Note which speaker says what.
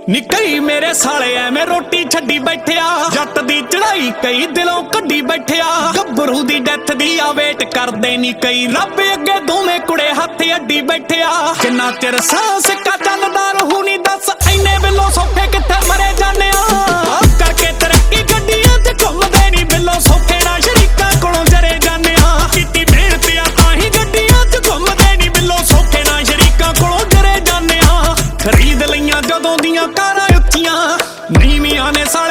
Speaker 1: ਨੀ ਕਈ ਮੇਰੇ ਸਾਲੇ ਐਵੇਂ ਰੋਟੀ ਛੱਡੀ ਬੈਠਿਆ, ਜੱਟ ਦੀ ਚੜਾਈ ਕਈ ਦਿਲੋਂ ਕੱਢੀ ਬੈਠਿਆ। ਗੱਭਰੂ ਦੀ ਡੈਥ ਦੀ ਆ ਵੇਟ ਕਰਦੇ ਨੀ ਕਈ, ਰੱਬ ਅੱਗੇ ਦੋਵੇਂ ਕੁੜੇ ਹੱਥ ਅੱਡੀ ਬੈਠਿਆ। ਜਿੰਨਾ ਚਿਰ ਸਾਹ ਸਿੱਕਾ ਚੱਲਦਾ ਰਹੂ ਨੀ ਦੱਸ ਐਨੇ ਬਿੱਲੋ ਸੌਖੇ ਕਿੱਥੇ ਮਰੇ ਜਾਂਦੇ ਆ। ਕਰਕੇ ਤਰੱਕੀ ਗੱਡੀਆਂ ਤੇ ਘੁੰਮਦੇ ਨੀ ਬਿੱਲੋ ਸੌਖੇ ਨਾ ਸ਼ਰੀਕਾਂ ਕੋਲੋਂ ਜਰੇ ਜਾਂਦੇ ਆ। ਕੀਤੀ ਮਿਹਨਤ ਆ ਤਾਂ ਹੀ ਗੱਡੀਆਂ ਤੇ ਘੁੰਮਦੇ ਨੀ ਬਿੱਲੋ ਸੌਖੇ ਨਾ ਸ਼ਰੀਕਾਂ ਕੋਲੋਂ ਜਰੇ ਜਾਂਦੇ ਆ। ਖਰੀਦ ਲਈਆਂ ਜਦੋਂ ਦੀਆਂ ਕਾਰਾਂ ਉੱਚੀਆਂ, ਨੀਵੀਆਂ ਨੇ ਸਾਲੇ